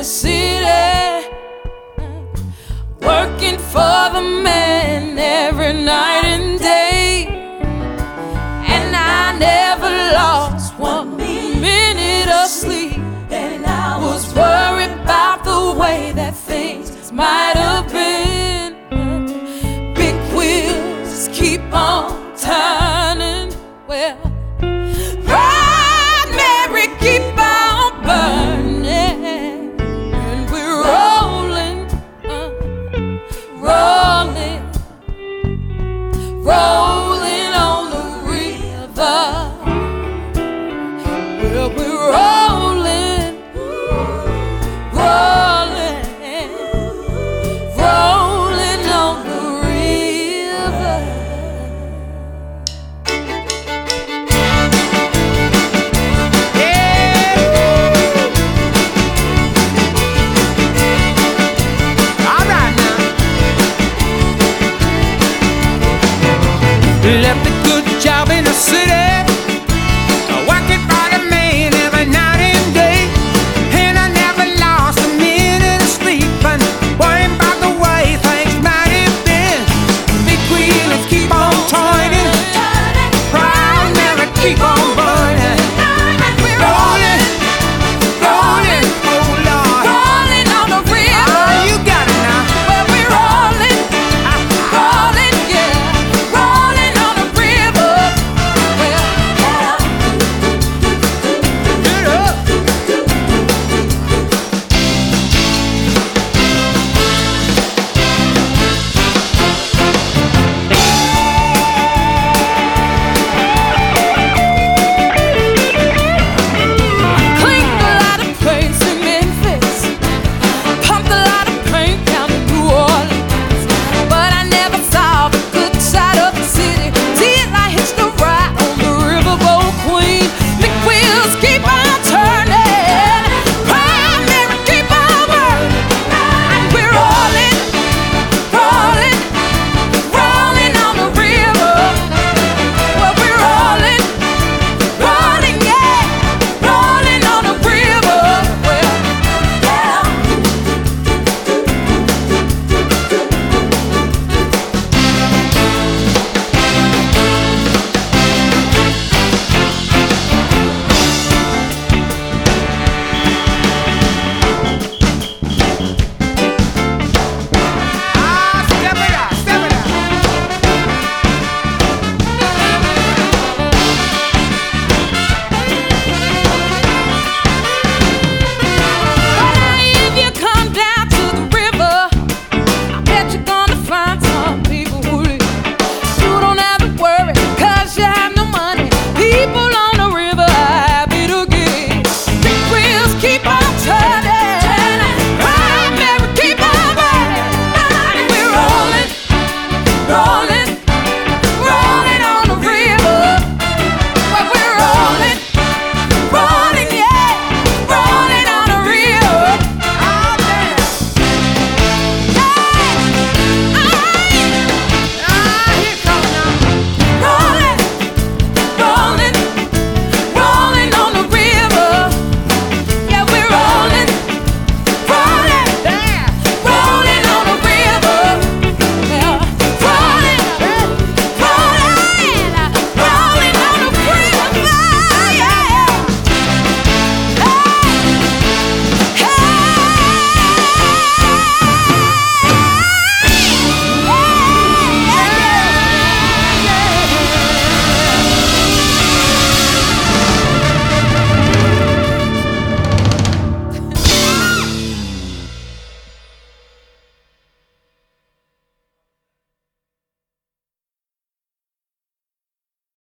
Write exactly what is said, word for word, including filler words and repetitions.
the city, working for the man every night and day. And I never lost one minute of sleep, and I was worried about the way that things might have been. Big wheels keep on turning. Well, Bright Mary, keep on burning, and we're rolling, uh, rolling, rolling on the river. Well, we're rolling, rolling, rolling on the river. Left the